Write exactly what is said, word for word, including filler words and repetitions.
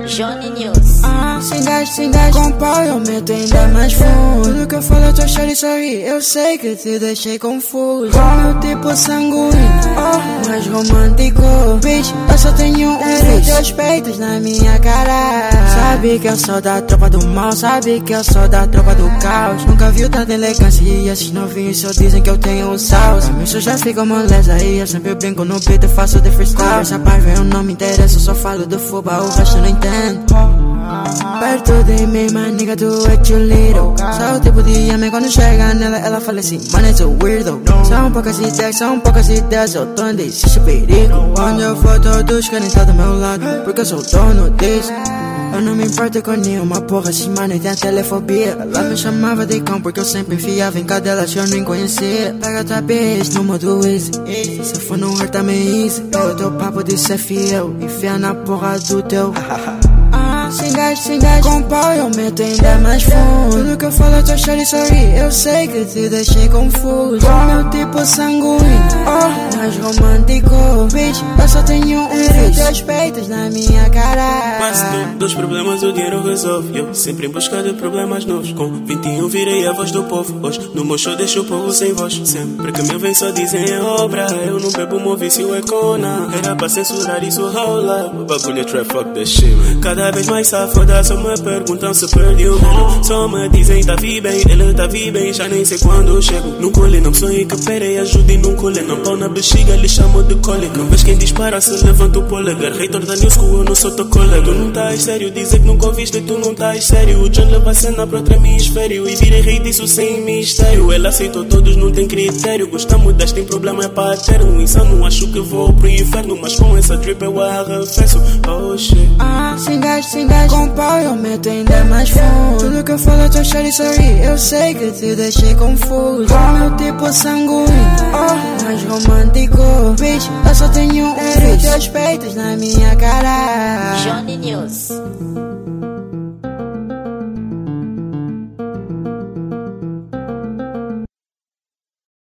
Johnny News. Ah, sem gás, sem gás, com pau eu meto ainda mais fundo. Tudo que eu falo eu tô chorando e sorri. Eu sei que te deixei confuso. Com meu tipo sanguíneo, oh, mais romântico. Bitch, eu só tenho um vício. Teus peitos na minha cara. Sabe que eu sou da tropa do mal, sabe que eu sou da tropa do caos. Nunca viu tanta elegância e esses novinhos só dizem que eu tenho um salsa. Isso já fica moleza e eu sempre brinco no beat, eu faço de freestyle. Essa parte eu não me interessa, eu só falo do fuba, o resto eu não entendo. Perto de mim, my nigga, do it too little. Só o tipo de homem quando chega nela, ela fala assim, mano, é so weirdo. São poucas ideias, são poucas ideias, eu tô indeciso, perigo. Onde eu for, todos querem estar do meu lado, porque eu sou o dono disso. Eu não me importo com nenhuma porra, se mano tem telefobia. Ela me chamava de cão porque eu sempre enfiava em cadelas que eu nem conhecia. Pega tua bitch no modo easy, se for no hurt também easy. Pega o teu papo de ser fiel, enfia na porra do teu. Ah, sem gás, sem gás, com pau eu meto ainda mais fundo. Tudo que eu falo eu tô chorando e sorri. Eu sei que te deixei confuso. Com meu tipo sanguíneo, oh, mais romântico. Bitch, eu só tenho um vício. Teus peitos na minha cara. Mas dos problemas o dinheiro resolve. Eu sempre em busca de problemas novos. Com vinte e um virei a voz do povo. Hoje no meu show deixo o povo sem voz. Sempre que me ouvem só dizem é obra. Eu não bebo, meu vício é cona. Era pra censurar isso rola. O bagulho é trap, fuck that shit. Cada vez mais safada, só me perguntam se perdi o medo. Só me dizem tá vi bem, ele tá vi bem, já nem sei quando eu chego. Num colhe, não sonho que pere, ajude num colhe. Não pau na bexiga, lhe chamo de cólica. Vês quem dispara, se levanta o polegar. Reitor da New School, eu não sou teu colega. Tu não estás sério, dizer que nunca ouviste, tu não estás sério. O John leva a cena para outro hemisfério e virei rei disso sem mistério. Ela aceitou todos, não tem critério. Gostamos das, tem problema, é paterno. Insano, acho que vou pro inferno, mas com essa drip eu arrefeço. Oh shit. Ah, sem gás, sem gás, com pau eu meto ainda mais fundo. Tudo que eu falo eu tô chorando e sorri. Eu sei que te deixei confuso. Com meu tipo sanguíneo, oh, mais romântico. Bitch, eu só tenho um vício. Teus peitos na minha cara. Johnny News.